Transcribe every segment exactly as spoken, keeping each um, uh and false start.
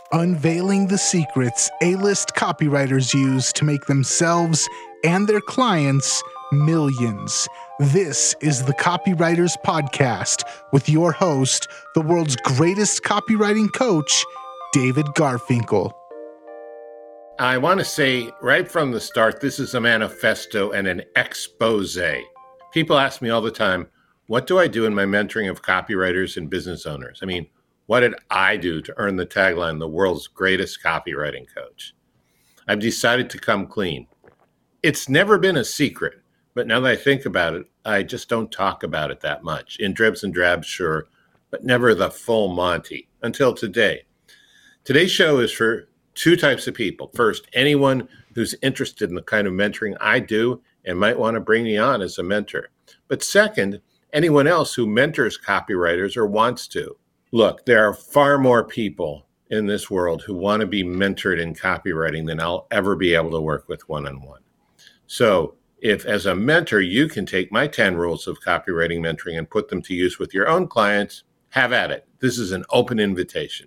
unveiling the secrets A-list copywriters use to make themselves and their clients millions. This is the Copywriters Podcast with your host, the world's greatest copywriting coach, David Garfinkel. I want to say right from the start, this is a manifesto and an expose. People ask me all the time, what do I do in my mentoring of copywriters and business owners? I mean, what did I do to earn the tagline, the world's greatest copywriting coach? I've decided to come clean. It's never been a secret, but now that I think about it, I just don't talk about it that much. In dribs and drabs, sure, but never the full Monty until today. Today's show is for two types of people. First, anyone who's interested in the kind of mentoring I do and might want to bring me on as a mentor. But second, anyone else who mentors copywriters or wants to. Look, there are far more people in this world who want to be mentored in copywriting than I'll ever be able to work with one-on-one. So if as a mentor, you can take my ten rules of copywriting mentoring and put them to use with your own clients, have at it. This is an open invitation.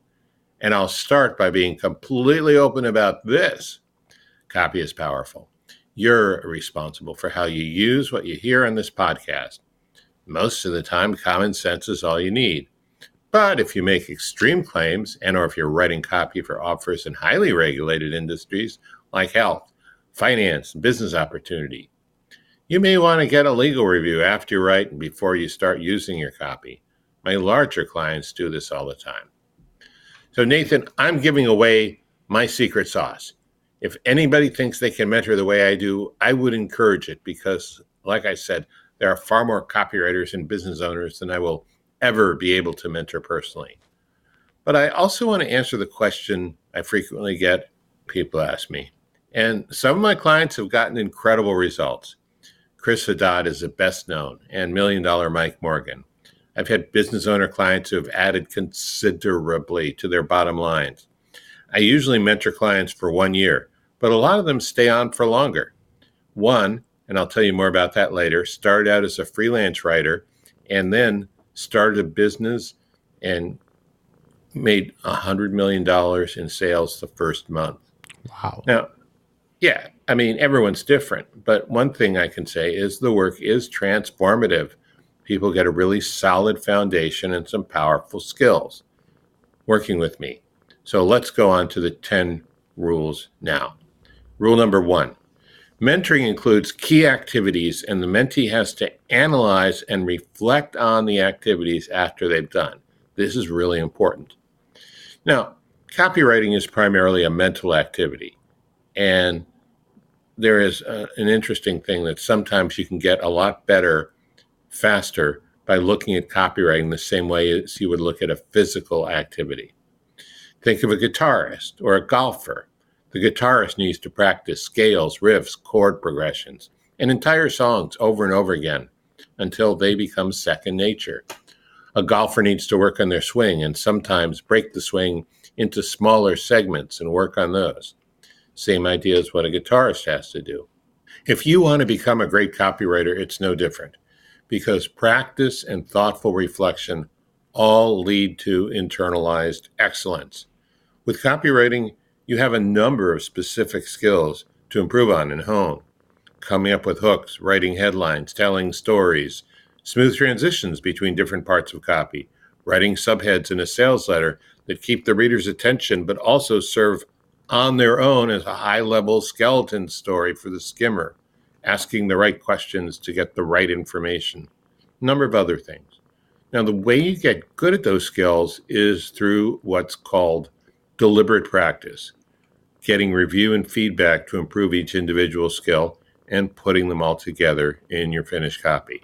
And I'll start by being completely open about this. Copy is powerful. You're responsible for how you use what you hear on this podcast. Most of the time, common sense is all you need. But if you make extreme claims, and or if you're writing copy for offers in highly regulated industries like health, finance, and business opportunity, you may want to get a legal review after you write and before you start using your copy. My larger clients do this all the time. So Nathan, I'm giving away my secret sauce. If anybody thinks they can mentor the way I do, I would encourage it because, like I said, there are far more copywriters and business owners than I will ever be able to mentor personally. But I also want to answer the question I frequently get. People ask me, and some of my clients have gotten incredible results. Chris Haddad is the best known, and Million Dollar Mike Morgan. I've had business owner clients who have added considerably to their bottom lines. I usually mentor clients for one year, but a lot of them stay on for longer. One, and I'll tell you more about that later, started out as a freelance writer and then started a business and made one hundred million dollars in sales the first month. Wow. Now, yeah, I mean, everyone's different, but one thing I can say is the work is transformative. People get a really solid foundation and some powerful skills working with me. So let's go on to the ten rules now. Rule number one, mentoring includes key activities and the mentee has to analyze and reflect on the activities after they've done. This is really important. Now, copywriting is primarily a mental activity. And there is a, an interesting thing that sometimes you can get a lot better faster by looking at copywriting the same way as you would look at a physical activity. Think of a guitarist or a golfer. The guitarist needs to practice scales, riffs, chord progressions, and entire songs over and over again until they become second nature. A golfer needs to work on their swing and sometimes break the swing into smaller segments and work on those. Same idea as what a guitarist has to do. If you want to become a great copywriter, it's no different, because practice and thoughtful reflection all lead to internalized excellence. With copywriting, you have a number of specific skills to improve on and hone. Coming up with hooks, writing headlines, telling stories, smooth transitions between different parts of copy, writing subheads in a sales letter that keep the reader's attention but also serve on their own as a high-level skeleton story for the skimmer, asking the right questions to get the right information, a number of other things. Now, the way you get good at those skills is through what's called deliberate practice, getting review and feedback to improve each individual skill and putting them all together in your finished copy.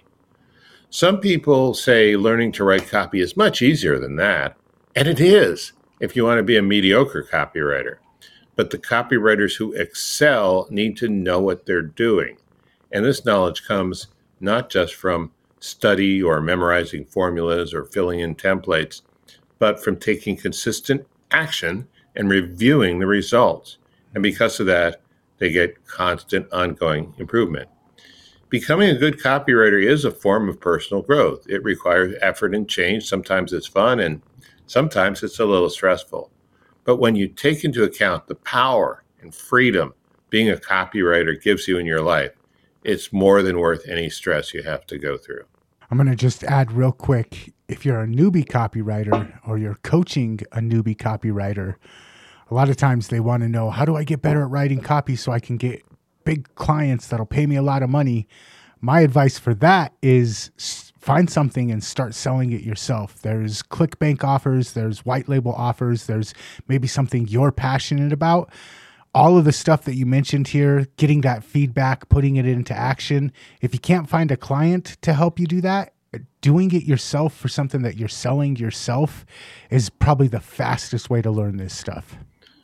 Some people say learning to write copy is much easier than that, and it is if you want to be a mediocre copywriter. But the copywriters who excel need to know what they're doing. And this knowledge comes not just from study or memorizing formulas or filling in templates, but from taking consistent action and reviewing the results. And because of that, they get constant ongoing improvement. Becoming a good copywriter is a form of personal growth. It requires effort and change. Sometimes it's fun and sometimes it's a little stressful. But when you take into account the power and freedom being a copywriter gives you in your life, it's more than worth any stress you have to go through. I'm going to just add real quick, if you're a newbie copywriter or you're coaching a newbie copywriter, a lot of times they want to know, how do I get better at writing copy so I can get big clients that'll pay me a lot of money? My advice for that is find something and start selling it yourself. There's ClickBank offers, there's white label offers, there's maybe something you're passionate about. All of the stuff that you mentioned here, getting that feedback, putting it into action. If you can't find a client to help you do that, doing it yourself for something that you're selling yourself is probably the fastest way to learn this stuff.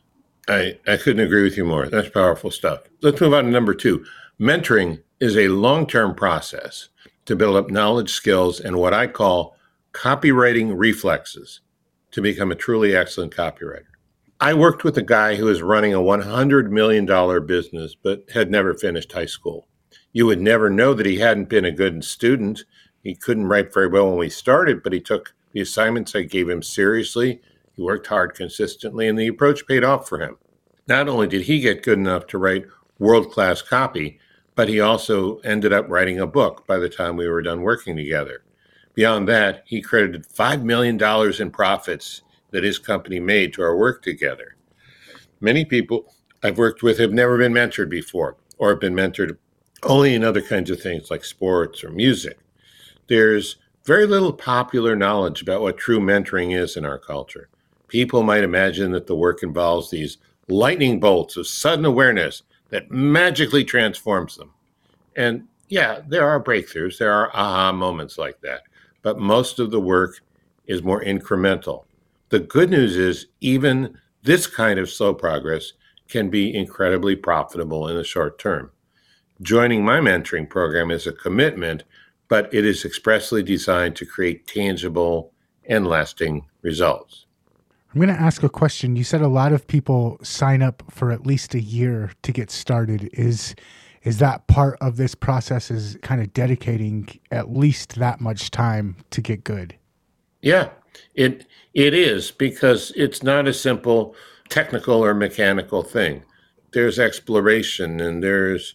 I, I couldn't agree with you more. That's powerful stuff. Let's move on to number two. Mentoring is a long-term process to build up knowledge, skills, and what I call copywriting reflexes to become a truly excellent copywriter. I worked with a guy who was running a one hundred million dollars business, but had never finished high school. You would never know that he hadn't been a good student. He couldn't write very well when we started, but he took the assignments I gave him seriously. He worked hard consistently, and the approach paid off for him. Not only did he get good enough to write world-class copy, but he also ended up writing a book by the time we were done working together. Beyond that, he credited five million dollars in profits that his company made to our work together. Many people I've worked with have never been mentored before, or have been mentored only in other kinds of things like sports or music. There's very little popular knowledge about what true mentoring is in our culture. People might imagine that the work involves these lightning bolts of sudden awareness that magically transforms them. And yeah, there are breakthroughs, there are aha moments like that, but most of the work is more incremental. The good news is even this kind of slow progress can be incredibly profitable in the short term. Joining my mentoring program is a commitment, but it is expressly designed to create tangible and lasting results. I'm going to ask a question. You said a lot of people sign up for at least a year to get started. Is is that part of this process, is kind of dedicating at least that much time to get good? Yeah, it it is, because it's not a simple technical or mechanical thing. There's exploration and there's,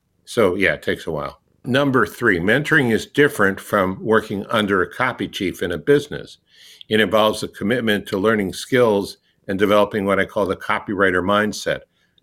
so yeah, it takes a while. Number three, mentoring is different from working under a copy chief in a business. It involves a commitment to learning skills and developing what I call the copywriter mindset,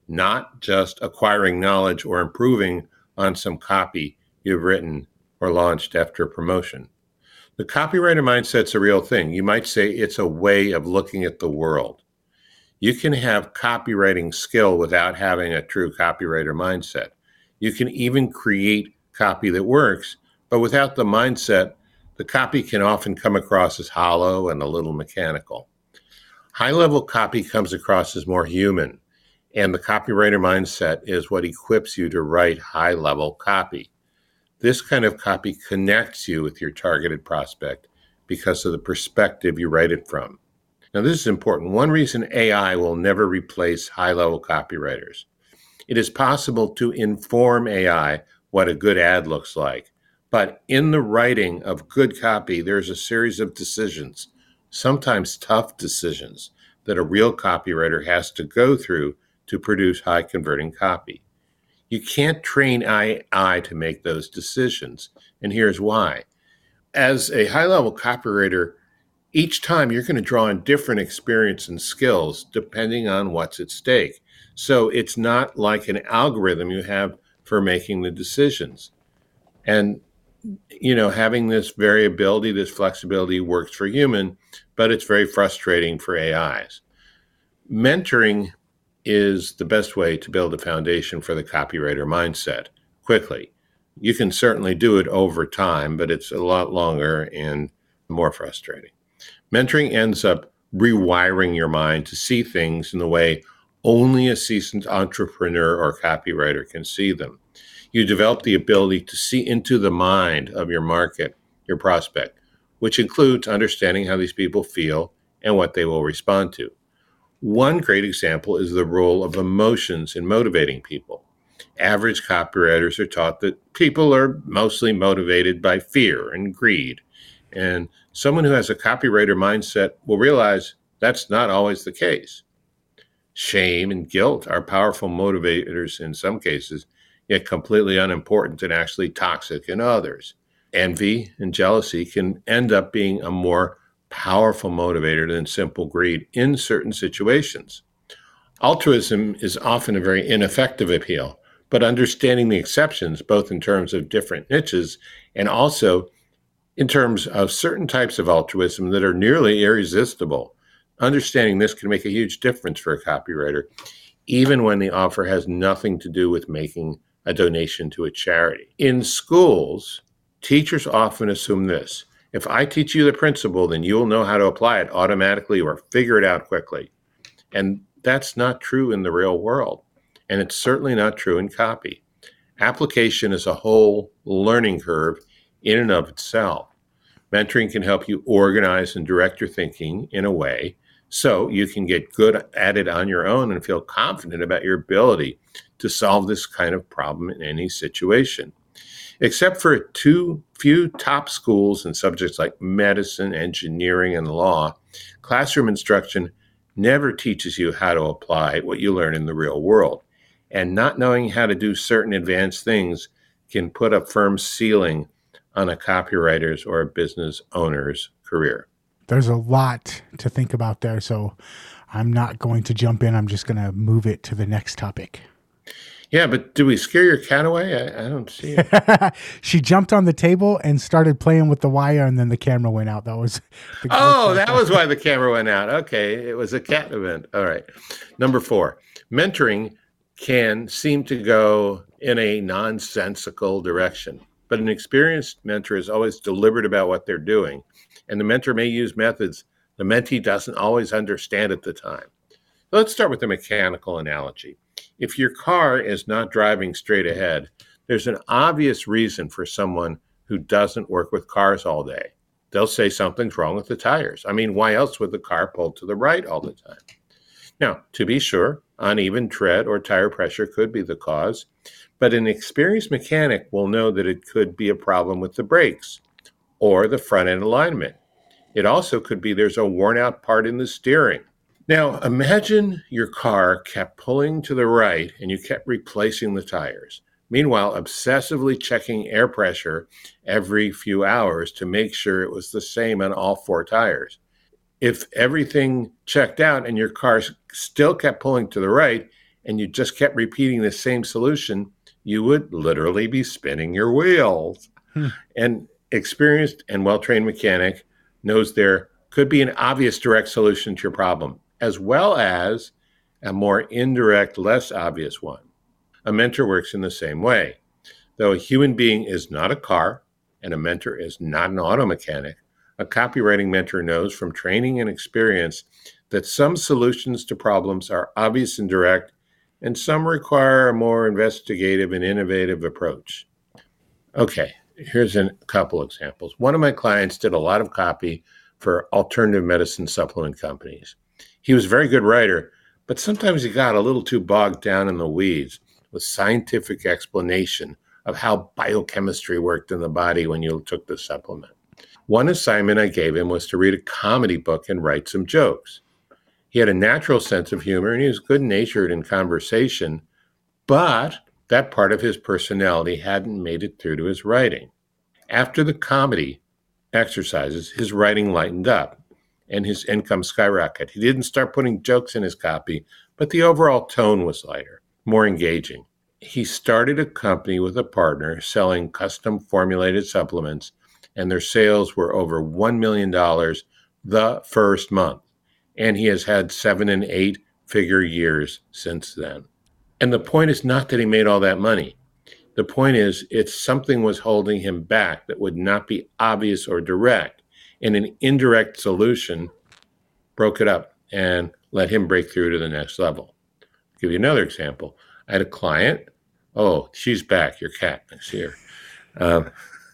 not just acquiring knowledge or improving on some copy you've written or launched after a promotion. The copywriter mindset's a real thing. You might say it's a way of looking at the world. You can have copywriting skill without having a true copywriter mindset. You can even create copy that works, but without the mindset, the copy can often come across as hollow and a little mechanical. High-level copy comes across as more human, and the copywriter mindset is what equips you to write high-level copy. This kind of copy connects you with your targeted prospect because of the perspective you write it from. Now, this is important. One reason A I will never replace high-level copywriters. It is possible to inform A I what a good ad looks like, but in the writing of good copy, there's a series of decisions, sometimes tough decisions, that a real copywriter has to go through to produce high-converting copy. You can't train A I to make those decisions, and here's why. As a high-level copywriter, each time you're going to draw on different experience and skills depending on what's at stake. So it's not like an algorithm you have for making the decisions. And, you know, having this variability, this flexibility works for human, but it's very frustrating for A Is. Mentoring is the best way to build a foundation for the copywriter mindset quickly. You can certainly do it over time, but it's a lot longer and more frustrating. Mentoring ends up rewiring your mind to see things in the way only a seasoned entrepreneur or copywriter can see them. You develop the ability to see into the mind of your market, your prospect, which includes understanding how these people feel and what they will respond to. One great example is the role of emotions in motivating people. Average copywriters are taught that people are mostly motivated by fear and greed. And someone who has a copywriter mindset will realize that's not always the case. Shame and guilt are powerful motivators in some cases, yet completely unimportant and actually toxic in others. Envy and jealousy can end up being a more powerful motivator than simple greed in certain situations. Altruism is often a very ineffective appeal, but understanding the exceptions, both in terms of different niches and also in terms of certain types of altruism that are nearly irresistible, understanding this can make a huge difference for a copywriter, even when the offer has nothing to do with making a donation to a charity. In schools, teachers often assume this: if I teach you the principle, then you'll know how to apply it automatically or figure it out quickly. And that's not true in the real world. And it's certainly not true in copy. Application is a whole learning curve in and of itself. Mentoring can help you organize and direct your thinking in a way so you can get good at it on your own and feel confident about your ability to solve this kind of problem in any situation. Except for too few top schools in subjects like medicine, engineering, and law, classroom instruction never teaches you how to apply what you learn in the real world. And not knowing how to do certain advanced things can put a firm ceiling on a copywriter's or a business owner's career. There's a lot to think about there, so I'm not going to jump in. I'm just going to move it to the next topic. Yeah, but did we scare your cat away? I, I don't see it. She jumped on the table and started playing with the wire, and then the camera went out. That was the Oh, that was why the camera went out. Okay, it was a cat event. All right. Number four, mentoring can seem to go in a nonsensical direction, but an experienced mentor is always deliberate about what they're doing, and the mentor may use methods the mentee doesn't always understand at the time. Let's start with a mechanical analogy. If your car is not driving straight ahead, there's an obvious reason for someone who doesn't work with cars all day. They'll say something's wrong with the tires. I mean, why else would the car pull to the right all the time? Now, to be sure, uneven tread or tire pressure could be the cause, but an experienced mechanic will know that it could be a problem with the brakes or the front end alignment. It also could be there's a worn out part in the steering. Now, imagine your car kept pulling to the right and you kept replacing the tires. Meanwhile, obsessively checking air pressure every few hours to make sure it was the same on all four tires. If everything checked out and your car still kept pulling to the right and you just kept repeating the same solution, you would literally be spinning your wheels. Hmm. An experienced and well-trained mechanic knows there could be an obvious direct solution to your problem, as well as a more indirect, less obvious one. A mentor works in the same way. Though a human being is not a car and a mentor is not an auto mechanic, a copywriting mentor knows from training and experience that some solutions to problems are obvious and direct, and some require a more investigative and innovative approach. Okay, here's a couple examples. One of my clients did a lot of copy for alternative medicine supplement companies. He was a very good writer, but sometimes he got a little too bogged down in the weeds with scientific explanation of how biochemistry worked in the body when you took the supplement. One assignment I gave him was to read a comedy book and write some jokes. He had a natural sense of humor and he was good-natured in conversation, but that part of his personality hadn't made it through to his writing. After the comedy exercises, his writing lightened up and his income skyrocketed. He didn't start putting jokes in his copy, but the overall tone was lighter, more engaging. He started a company with a partner selling custom formulated supplements, and their sales were over one million dollars the first month. And he has had seven and eight figure years since then. And the point is not that he made all that money. The point is it's something was holding him back that would not be obvious or direct. And an indirect solution broke it up and let him break through to the next level. I'll give you another example. I had a client. Oh, she's back. Your cat. I see her. Um,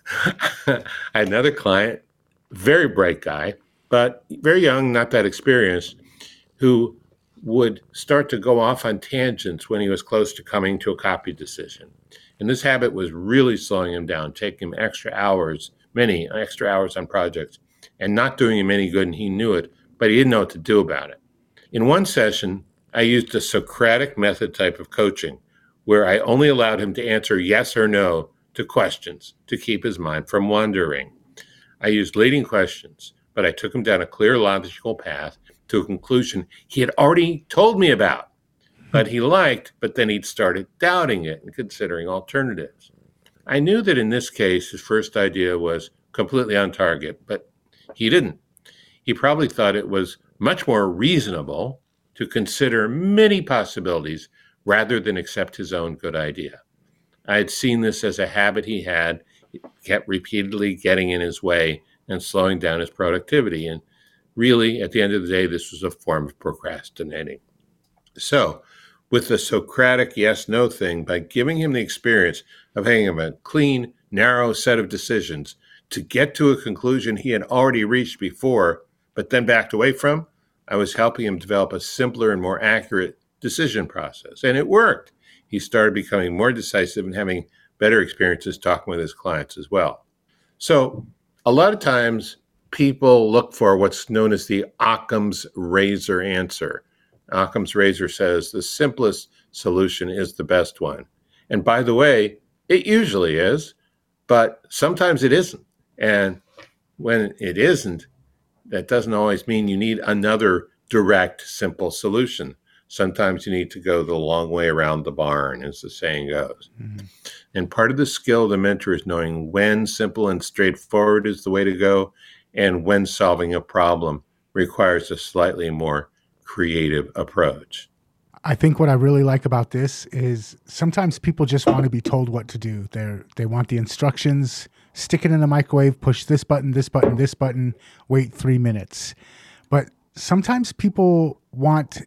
I had another client, very bright guy, but very young, not that experienced, who would start to go off on tangents when he was close to coming to a copy decision. And this habit was really slowing him down, taking him extra hours, many extra hours on projects, and not doing him any good, and he knew it, but he didn't know what to do about it. In one session, I used a Socratic method type of coaching where I only allowed him to answer yes or no to questions to keep his mind from wandering. I used leading questions, but I took him down a clear, logical path to a conclusion he had already told me about, but he liked, but then he'd started doubting it and considering alternatives. I knew that in this case, his first idea was completely on target, but he didn't. He probably thought it was much more reasonable to consider many possibilities rather than accept his own good idea. I had seen this as a habit he had, he kept repeatedly getting in his way and slowing down his productivity. And really, at the end of the day, this was a form of procrastinating. So, with the Socratic yes-no thing, by giving him the experience of having a clean, narrow set of decisions to get to a conclusion he had already reached before, but then backed away from, I was helping him develop a simpler and more accurate decision process. And it worked. He started becoming more decisive and having better experiences talking with his clients as well. So a lot of times people look for what's known as the Occam's razor answer. Occam's razor says the simplest solution is the best one. And by the way, it usually is, but sometimes it isn't. And when it isn't, that doesn't always mean you need another direct, simple solution. Sometimes you need to go the long way around the barn, as the saying goes. Mm-hmm. And part of the skill of the mentor is knowing when simple and straightforward is the way to go, and when solving a problem requires a slightly more creative approach. I think what I really like about this is sometimes people just want to be told what to do. They they want the instructions, stick it in the microwave, push this button, this button, this button, wait three minutes. But sometimes people want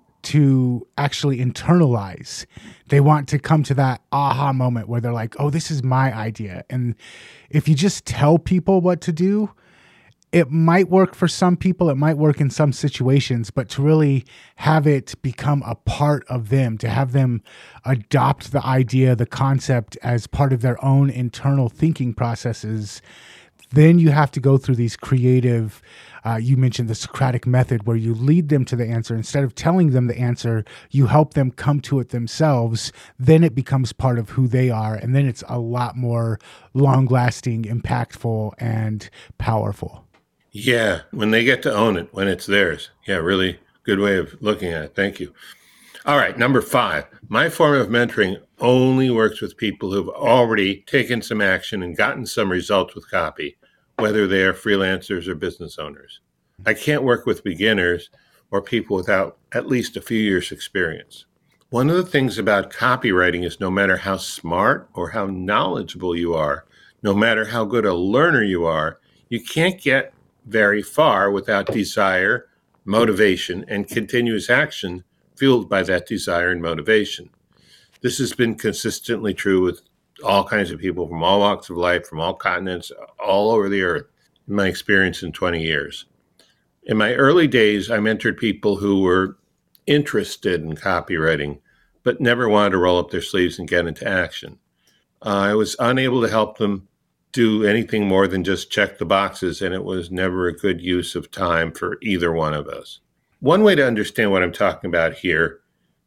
to actually internalize. They want to come to that aha moment where they're like, oh, this is my idea. And if you just tell people what to do, it might work for some people, it might work in some situations, but to really have it become a part of them, to have them adopt the idea, the concept as part of their own internal thinking processes, then you have to go through these creative, uh, you mentioned the Socratic method, where you lead them to the answer. Instead of telling them the answer, you help them come to it themselves. Then it becomes part of who they are. And then it's a lot more long-lasting, impactful, and powerful. Yeah, when they get to own it, when it's theirs. Yeah, really good way of looking at it. Thank you. All right, number five. My form of mentoring only works with people who've already taken some action and gotten some results with copy, whether they are freelancers or business owners. I can't work with beginners or people without at least a few years' experience. One of the things about copywriting is no matter how smart or how knowledgeable you are, no matter how good a learner you are, you can't get very far without desire, motivation, and continuous action fueled by that desire and motivation. This has been consistently true with all kinds of people from all walks of life, from all continents, all over the earth, in my experience in twenty years. In my early days, I mentored people who were interested in copywriting, but never wanted to roll up their sleeves and get into action. Uh, I was unable to help them do anything more than just check the boxes, and it was never a good use of time for either one of us. One way to understand what I'm talking about here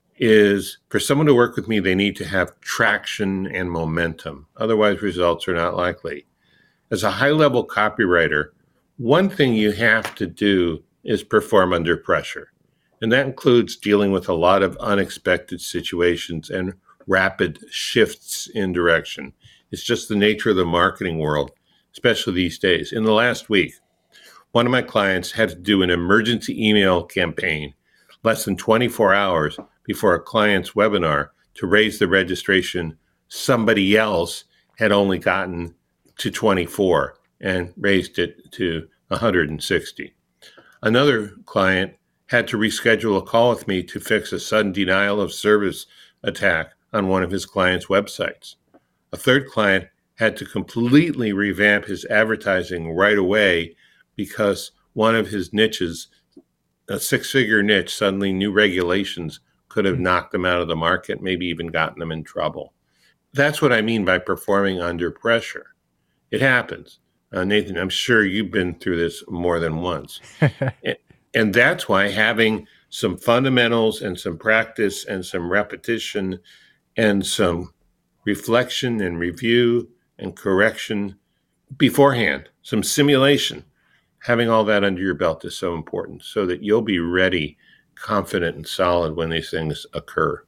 is for someone to work with me, they need to have traction and momentum. Otherwise, results are not likely. As a high-level copywriter, one thing you have to do is perform under pressure. And that includes dealing with a lot of unexpected situations and rapid shifts in direction. It's just the nature of the marketing world, especially these days. In the last week, one of my clients had to do an emergency email campaign less than twenty-four hours before a client's webinar to raise the registration somebody else had only gotten to twenty-four and raised it to one hundred sixty. Another client had to reschedule a call with me to fix a sudden denial of service attack on one of his clients' websites. A third client had to completely revamp his advertising right away because one of his niches, a six-figure niche, suddenly new regulations could have knocked them out of the market, maybe even gotten them in trouble. That's what I mean by performing under pressure. It happens. Uh, Nathan, I'm sure you've been through this more than once. and, and that's why having some fundamentals and some practice and some repetition and some reflection and review and correction beforehand, some simulation. Having all that under your belt is so important so that you'll be ready, confident, and solid when these things occur.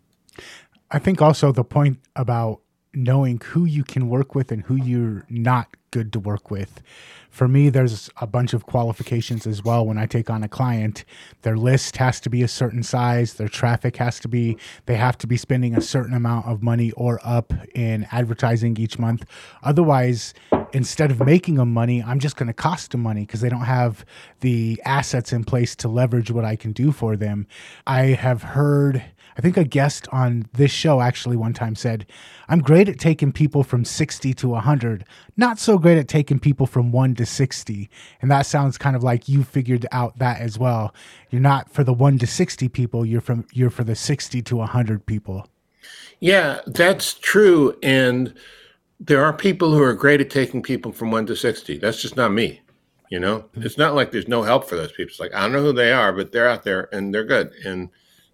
I think also the point about knowing who you can work with and who you're not good to work with. For me, there's a bunch of qualifications as well. When I take on a client, their list has to be a certain size, their traffic has to be, they have to be spending a certain amount of money or up in advertising each month. Otherwise, instead of making them money, I'm just going to cost them money because they don't have the assets in place to leverage what I can do for them. I have heard, I think a guest on this show actually one time said, I'm great at taking people from sixty to one hundred, not so great at taking people from one to sixty. And that sounds kind of like you figured out that as well. You're not for the one to sixty people, you're from you're for the sixty to one hundred people. Yeah, that's true. And there are people who are great at taking people from one to sixty. That's just not me. You know, it's not like there's no help for those people. It's like, I don't know who they are, but they're out there and they're good. And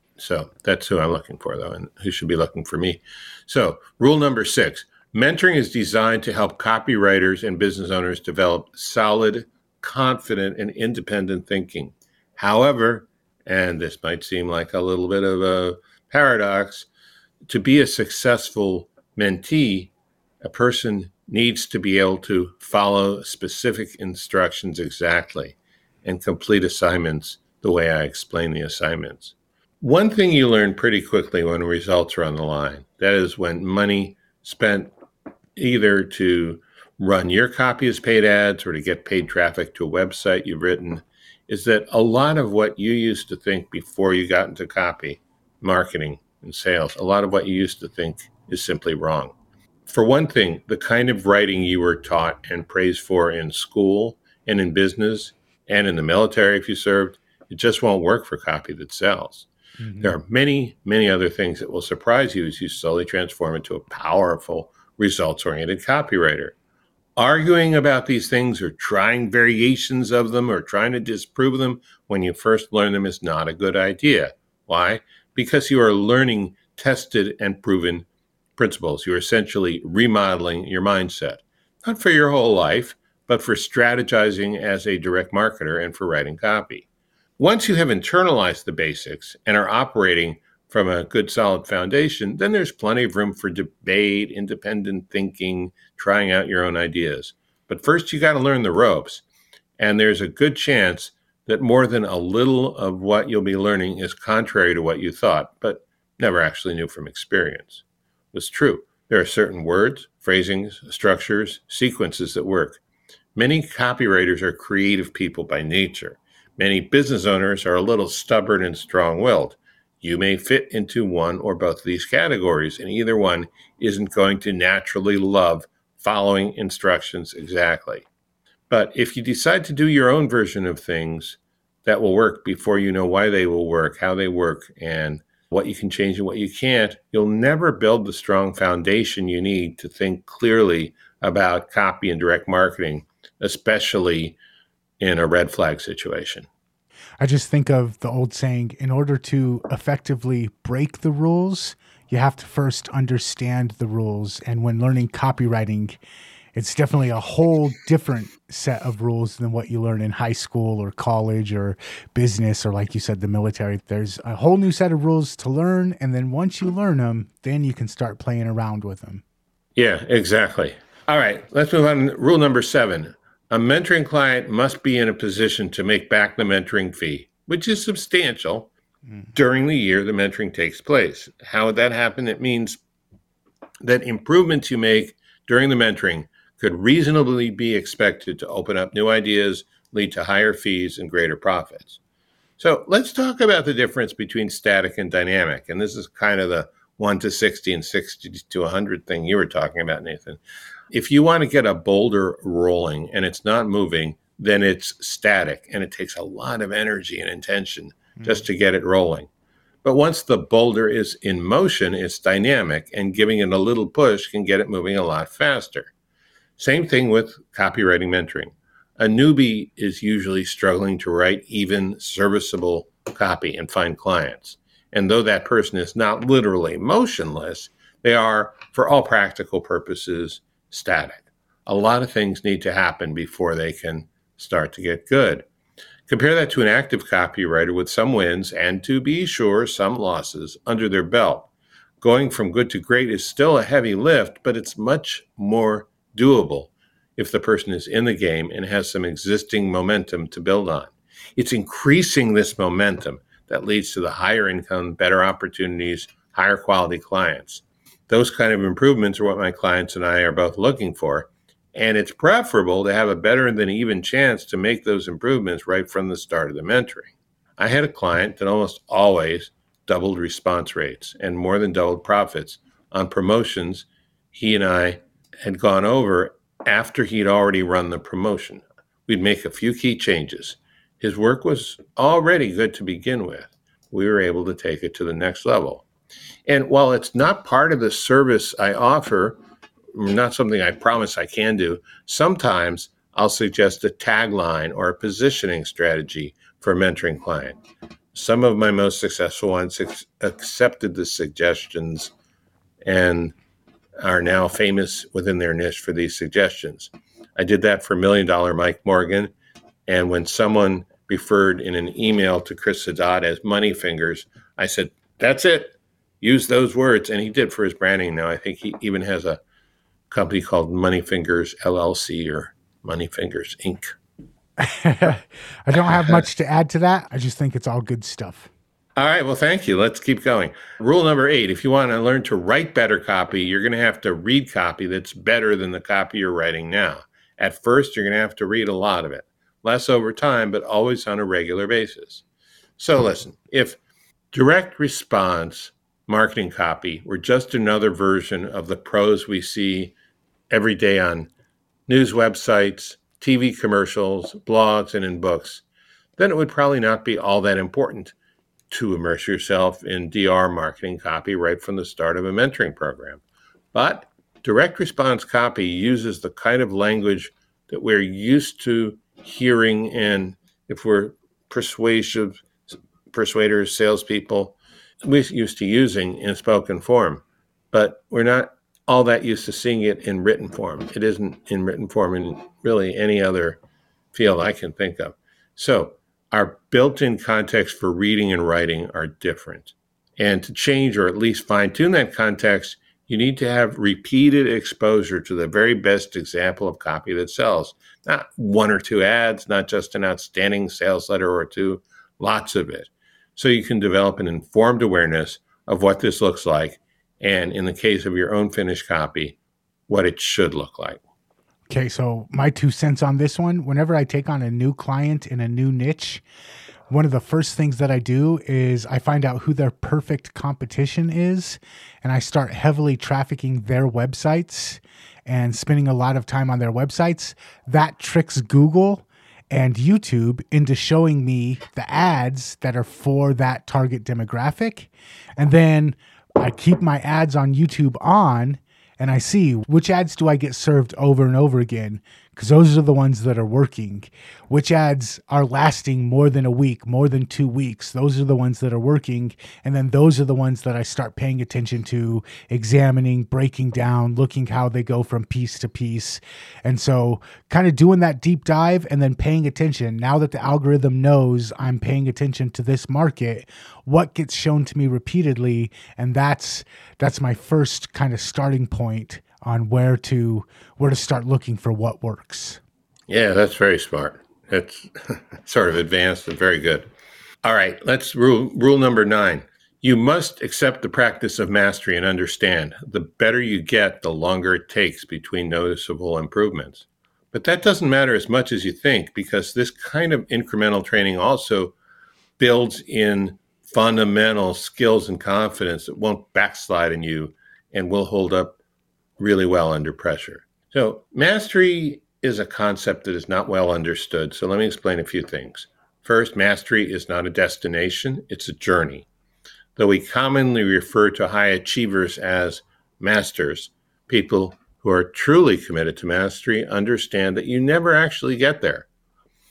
so that's who I'm looking for, though, and who should be looking for me. So rule number six, mentoring is designed to help copywriters and business owners develop solid, confident, and independent thinking. However, and this might seem like a little bit of a paradox, to be a successful mentee, a person needs to be able to follow specific instructions exactly and complete assignments the way I explain the assignments. One thing you learn pretty quickly when results are on the line, that is when money spent either to run your copy as paid ads or to get paid traffic to a website you've written, is that a lot of what you used to think before you got into copy, marketing, and sales, a lot of what you used to think is simply wrong. For one thing, the kind of writing you were taught and praised for in school and in business and in the military if you served, it just won't work for copy that sells. Mm-hmm. There are many, many other things that will surprise you as you slowly transform into a powerful, results-oriented copywriter. Arguing about these things or trying variations of them or trying to disprove them when you first learn them is not a good idea. Why? Because you are learning tested and proven principles. You're essentially remodeling your mindset, not for your whole life, but for strategizing as a direct marketer and for writing copy. Once you have internalized the basics and are operating from a good solid foundation, then there's plenty of room for debate, independent thinking, trying out your own ideas. But first you got to learn the ropes. And there's a good chance that more than a little of what you'll be learning is contrary to what you thought, but never actually knew from experience. It's true. There are certain words, phrasings, structures, sequences that work. Many copywriters are creative people by nature. Many business owners are a little stubborn and strong-willed. You may fit into one or both of these categories, and either one isn't going to naturally love following instructions exactly. But if you decide to do your own version of things, that will work before you know why they will work, how they work, and what you can change and what you can't, you'll never build the strong foundation you need to think clearly about copy and direct marketing, especially in a red flag situation. I just think of the old saying, in order to effectively break the rules, you have to first understand the rules. And when learning copywriting, it's definitely a whole different set of rules than what you learn in high school or college or business, or like you said, the military. There's a whole new set of rules to learn. And then once you learn them, then you can start playing around with them. Yeah, exactly. All right, let's move on. Rule number seven. A mentoring client must be in a position to make back the mentoring fee, which is substantial, mm. during the year the mentoring takes place. How would that happen? It means that improvements you make during the mentoring could reasonably be expected to open up new ideas, lead to higher fees and greater profits. So let's talk about the difference between static and dynamic. And this is kind of the one to sixty and sixty to one hundred thing you were talking about, Nathan. If you want to get a boulder rolling and it's not moving, then it's static and it takes a lot of energy and intention mm. just to get it rolling. But once the boulder is in motion, it's dynamic, and giving it a little push can get it moving a lot faster. Same thing with copywriting mentoring. A newbie is usually struggling to write even serviceable copy and find clients. And though that person is not literally motionless, they are, for all practical purposes, static. A lot of things need to happen before they can start to get good. Compare that to an active copywriter with some wins and, to be sure, some losses under their belt. Going from good to great is still a heavy lift, but it's much more doable if the person is in the game and has some existing momentum to build on. It's increasing this momentum that leads to the higher income, better opportunities, higher quality clients. Those kind of improvements are what my clients and I are both looking for. And it's preferable to have a better than even chance to make those improvements right from the start of the mentoring. I had a client that almost always doubled response rates and more than doubled profits on promotions he and I had gone over after he'd already run the promotion. We'd make a few key changes. His work was already good to begin with. We were able to take it to the next level. And while it's not part of the service I offer, not something I promise I can do, sometimes I'll suggest a tagline or a positioning strategy for a mentoring client. Some of my most successful ones ex- accepted the suggestions and are now famous within their niche for these suggestions. I did that for Million Dollar Mike Morgan, and when someone referred in an email to Chris Sadat as Money Fingers, I said, that's it. Use those words. And he did for his branding now. I think he even has a company called Money Fingers L L C or Money Fingers Incorporated. I don't have much to add to that. I just think it's all good stuff. All right. Well, thank you. Let's keep going. Rule number eight, if you want to learn to write better copy, you're going to have to read copy that's better than the copy you're writing now. At first, you're going to have to read a lot of it. Less over time, but always on a regular basis. So listen, if direct response marketing copy were just another version of the prose we see every day on news websites, T V commercials, blogs, and in books, then it would probably not be all that important to immerse yourself in D R marketing copy right from the start of a mentoring program. But direct response copy uses the kind of language that we're used to hearing, and if we're persuasive, persuaders, salespeople, we're used to using in spoken form, but we're not all that used to seeing it in written form. It isn't in written form in really any other field I can think of. So our built-in context for reading and writing are different. And to change or at least fine-tune that context, you need to have repeated exposure to the very best example of copy that sells. Not one or two ads, not just an outstanding sales letter or two, lots of it. So you can develop an informed awareness of what this looks like, and in the case of your own finished copy, what it should look like. Okay, so my two cents on this one, whenever I take on a new client in a new niche, one of the first things that I do is I find out who their perfect competition is, and I start heavily trafficking their websites and spending a lot of time on their websites. That tricks Google and YouTube into showing me the ads that are for that target demographic. And then I keep my ads on YouTube on, and I see which ads do I get served over and over again, because those are the ones that are working. Which ads are lasting more than a week, more than two weeks. Those are the ones that are working. And then those are the ones that I start paying attention to, examining, breaking down, looking how they go from piece to piece. And so kind of doing that deep dive and then paying attention. Now that the algorithm knows I'm paying attention to this market, what gets shown to me repeatedly. And that's that's my first kind of starting point on where to where to start looking for what works. Yeah, that's very smart. It's sort of advanced and very good. All right, let's rule rule number nine. You must accept the practice of mastery and understand the better you get, the longer it takes between noticeable improvements. But that doesn't matter as much as you think, because this kind of incremental training also builds in fundamental skills and confidence that won't backslide in you and will hold up really well under pressure. So mastery is a concept that is not well understood. So let me explain a few things. First, mastery is not a destination, it's a journey. Though we commonly refer to high achievers as masters, people who are truly committed to mastery understand that you never actually get there.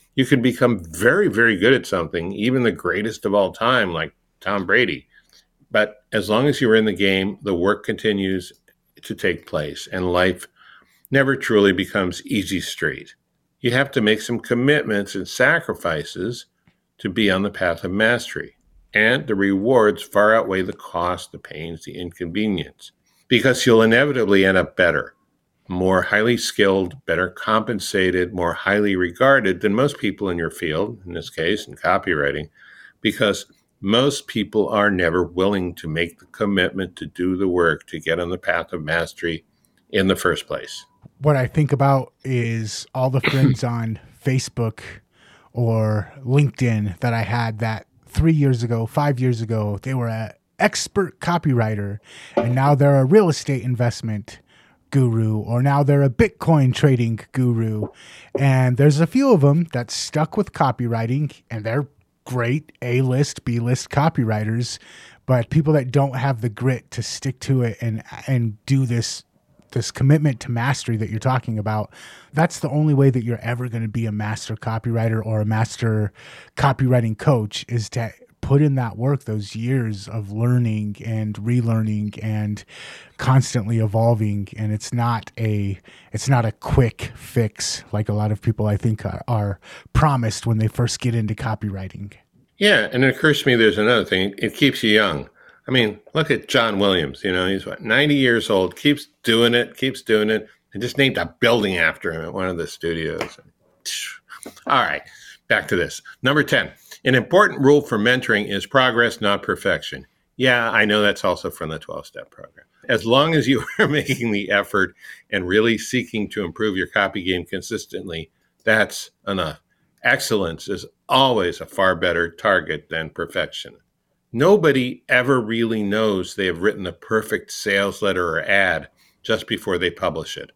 You can become very, very good at something, even the greatest of all time, like Tom Brady. But as long as you're in the game, the work continues to take place, and life never truly becomes easy street. You have to make some commitments and sacrifices to be on the path of mastery. And the rewards far outweigh the cost, the pains, the inconvenience, because you'll inevitably end up better, more highly skilled, better compensated, more highly regarded than most people in your field, in this case, in copywriting, because most people are never willing to make the commitment to do the work to get on the path of mastery in the first place. What I think about is all the friends on Facebook or LinkedIn that I had that three years ago, five years ago, they were an expert copywriter, and now they're a real estate investment guru, or now they're a Bitcoin trading guru. And there's a few of them that stuck with copywriting, and they're great A-list, B-list copywriters, but people that don't have the grit to stick to it and and do this this commitment to mastery that you're talking about, that's the only way that you're ever going to be a master copywriter or a master copywriting coach, is to put in that work, those years of learning and relearning and constantly evolving. And it's not a it's not a quick fix like a lot of people I think are, are promised when they first get into copywriting. Yeah, and it occurs to me there's another thing. It keeps you young. I mean, look at John Williams. You know, he's what, ninety years old, keeps doing it, keeps doing it. They just named a building after him at one of the studios. All right, back to this. Number ten, an important rule for mentoring is progress, not perfection. Yeah, I know that's also from the twelve-step program. As long as you are making the effort and really seeking to improve your copy game consistently, that's enough. Excellence is always a far better target than perfection. Nobody ever really knows they have written the perfect sales letter or ad just before they publish it.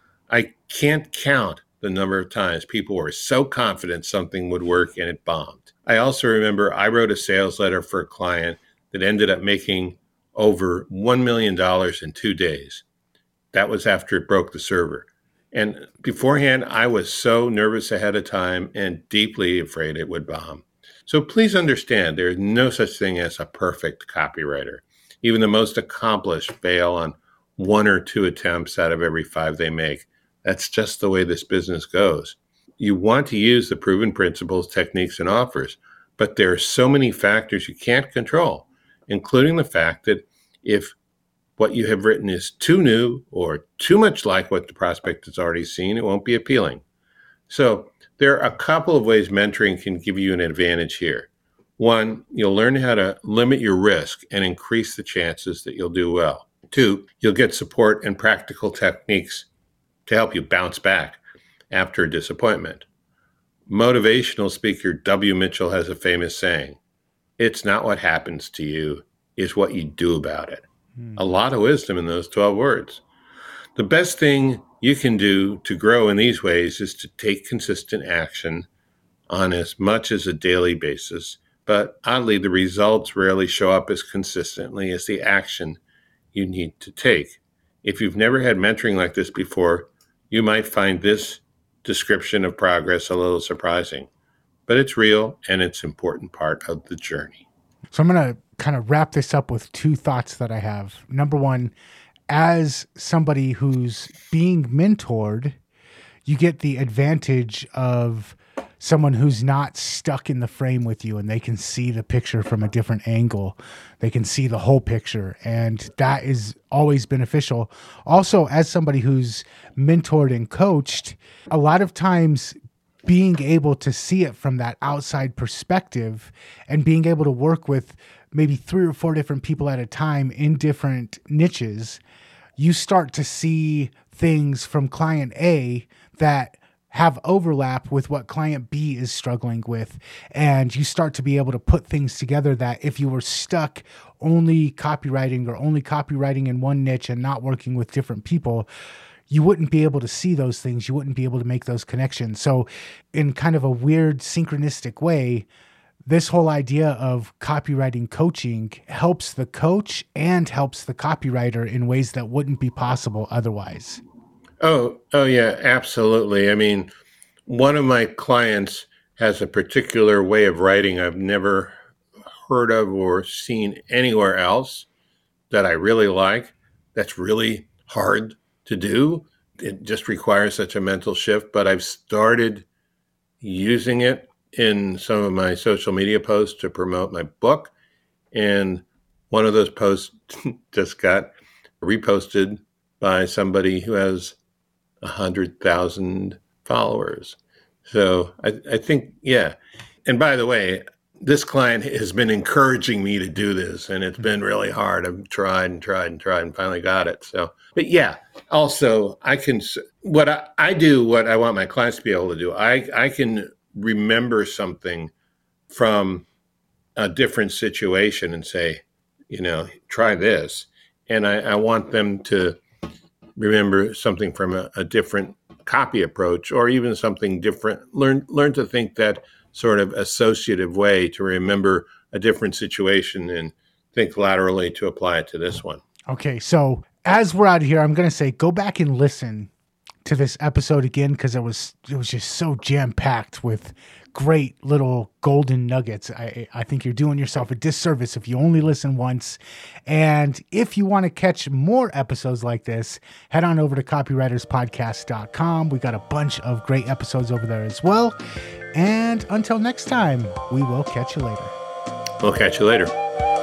I can't count the number of times people were so confident something would work and it bombed. I also remember I wrote a sales letter for a client that ended up making over one million dollars in two days. That was after it broke the server. And beforehand, I was so nervous ahead of time and deeply afraid it would bomb. So please understand, there is no such thing as a perfect copywriter. Even the most accomplished fail on one or two attempts out of every five they make. That's just the way this business goes. You want to use the proven principles, techniques, and offers, but there are so many factors you can't control, including the fact that if what you have written is too new or too much like what the prospect has already seen, it won't be appealing. So there are a couple of ways mentoring can give you an advantage here. One, you'll learn how to limit your risk and increase the chances that you'll do well. Two, you'll get support and practical techniques to help you bounce back after a disappointment. Motivational speaker W. Mitchell has a famous saying, "It's not what happens to you, it's what you do about it." Hmm. A lot of wisdom in those twelve words. The best thing you can do to grow in these ways is to take consistent action on as much as a daily basis, but oddly, the results rarely show up as consistently as the action you need to take. If you've never had mentoring like this before, you might find this description of progress a little surprising, but it's real and it's an important part of the journey. So I'm going to kind of wrap this up with two thoughts that I have. Number one, as somebody who's being mentored, you get the advantage of someone who's not stuck in the frame with you, and they can see the picture from a different angle. They can see the whole picture, and that is always beneficial. Also, as somebody who's mentored and coached, a lot of times being able to see it from that outside perspective and being able to work with maybe three or four different people at a time in different niches, you start to see things from client A that have overlap with what client B is struggling with. And you start to be able to put things together that if you were stuck only copywriting or only copywriting in one niche and not working with different people, you wouldn't be able to see those things. You wouldn't be able to make those connections. So in kind of a weird synchronistic way, this whole idea of copywriting coaching helps the coach and helps the copywriter in ways that wouldn't be possible otherwise. Oh, oh yeah, absolutely. I mean, one of my clients has a particular way of writing I've never heard of or seen anywhere else that I really like. That's really hard to do. It just requires such a mental shift, but I've started using it in some of my social media posts to promote my book. And one of those posts just got reposted by somebody who has one hundred thousand followers. So I, I think, yeah. And by the way, this client has been encouraging me to do this, and it's been really hard. I've tried and tried and tried and finally got it. So, but yeah, also I can, what I, I do, what I want my clients to be able to do, I, I can remember something from a different situation and say, you know, try this. And I, I want them to remember something from a, a different copy approach, or even something different. Learn, learn to think that sort of associative way to remember a different situation and think laterally to apply it to this one. Okay, so as we're out of here, I'm going to say go back and listen to this episode again, because it was it was just so jam-packed with great little golden nuggets. I, I think you're doing yourself a disservice if you only listen once. And if you want to catch more episodes like this, head on over to copywriters podcast dot com. We got a bunch of great episodes over there as well. And until next time, we will catch you later. We'll catch you later.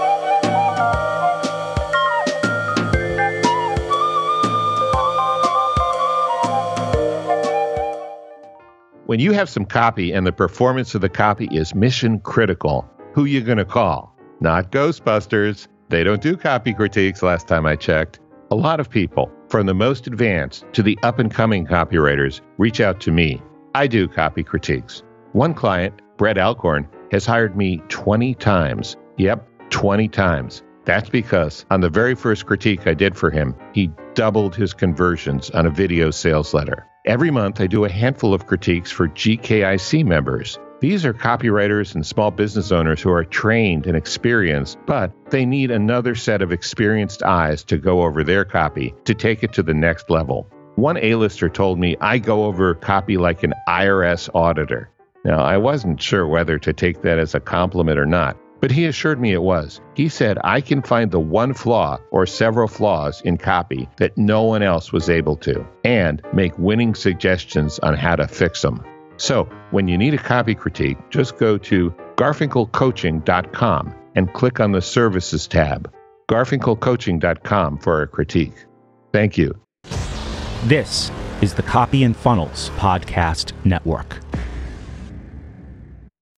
When you have some copy and the performance of the copy is mission critical, who you going to call? Not Ghostbusters. They don't do copy critiques last time I checked. A lot of people, from the most advanced to the up-and-coming copywriters, reach out to me. I do copy critiques. One client, Brett Alcorn, has hired me twenty times. Yep, twenty times. That's because on the very first critique I did for him, he doubled his conversions on a video sales letter. Every month, I do a handful of critiques for G K I C members. These are copywriters and small business owners who are trained and experienced, but they need another set of experienced eyes to go over their copy to take it to the next level. One A-lister told me I go over copy like an I R S auditor. Now, I wasn't sure whether to take that as a compliment or not, but he assured me it was. He said I can find the one flaw or several flaws in copy that no one else was able to, and make winning suggestions on how to fix them. So when you need a copy critique, just go to garfinkel coaching dot com and click on the Services tab. garfinkel coaching dot com for a critique. Thank you. This is the Copy and Funnels Podcast Network.